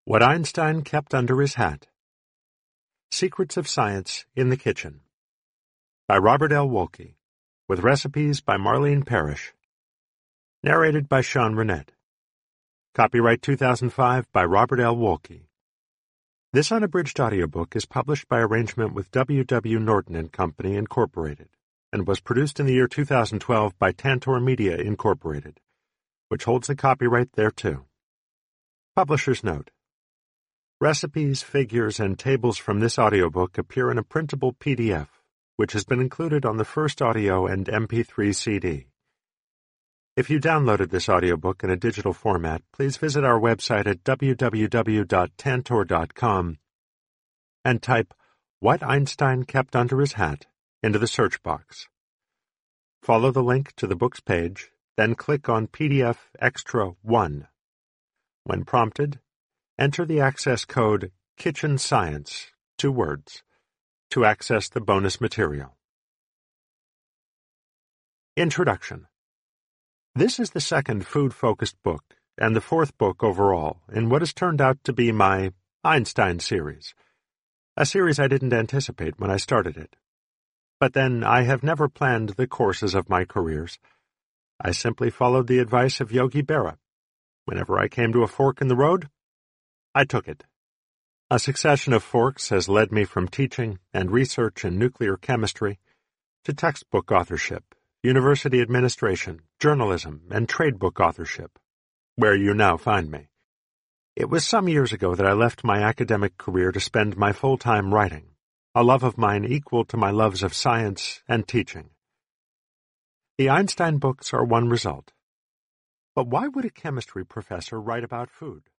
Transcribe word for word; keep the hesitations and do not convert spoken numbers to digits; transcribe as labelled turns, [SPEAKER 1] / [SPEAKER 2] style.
[SPEAKER 1] What Einstein Kept Under His Hat. Secrets of Science in the Kitchen. By Robert L. Wolke, with recipes by Marlene Parrish. Narrated by Sean Rennett. Copyright two thousand five by Robert L. Wolke. This unabridged audiobook is published by arrangement with W. W. Norton and Company, Incorporated, and was produced in the year two thousand twelve by Tantor Media, Incorporated, which holds the copyright thereto. Publisher's note. Recipes, figures, and tables from this audiobook appear in a printable P D F, which has been included on the first audio and M P three C D. If you downloaded this audiobook in a digital format, please visit our website at w w w dot tantor dot com and type What Einstein Kept Under His Hat into the search box. Follow the link to the book's page, then click on P D F Extra one. When prompted, enter the access code Kitchen Science, two words, to access the bonus material. Introduction. This is the second food-focused book, and the fourth book overall, in what has turned out to be my Einstein series, a series I didn't anticipate when I started it. But then I have never planned the courses of my careers. I simply followed the advice of Yogi Berra. Whenever I came to a fork in the road, I took it. A succession of forks has led me from teaching and research in nuclear chemistry to textbook authorship, university administration, journalism, and trade book authorship, where you now find me. It was some years ago that I left my academic career to spend my full-time writing, a love of mine equal to my loves of science and teaching. The Einstein books are one result. But why would a chemistry professor write about food?